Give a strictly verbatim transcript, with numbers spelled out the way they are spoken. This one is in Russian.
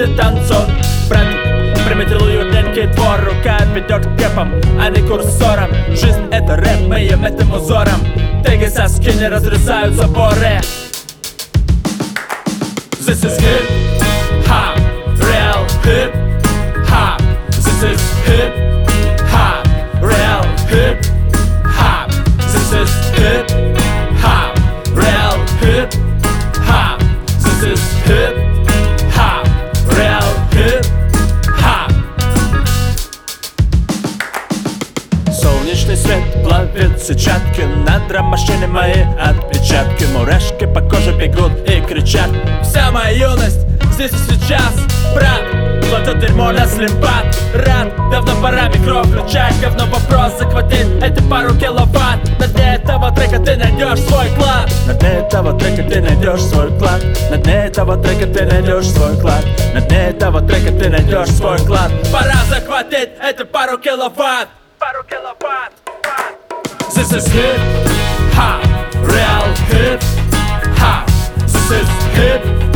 ты танцор. Брат приметил уютненький двор, рука ведет к кэпам, а не курсором. Жизнь это рэп, мы им этим узором. Теги соски не разрезают заборы. This is hip-hop, real hip-hop. This is hip-hop, real hip-hop. This is hip-hop, real hip-hop. This is hip-hop, real hip-hop. Солнечный свет плавит сетчатки, на драм-машине мои отпечатки. Мурашки по коже бегут и кричат: вся моя юность здесь и сейчас, брат. Кладет дерьмо на слимпад, рад. Давно пора микро включать, говно вопрос захватить эти пару киловатт. На дне этого трека ты найдешь свой клад. На дне этого трека ты найдешь свой клад. На дне этого трека ты найдешь свой клад. На дне этого трека ты найдешь свой клад. Пора захватить эти пару киловатт. Пару киловатт. This is hip-hop, real hip-hop. This is hip-hop.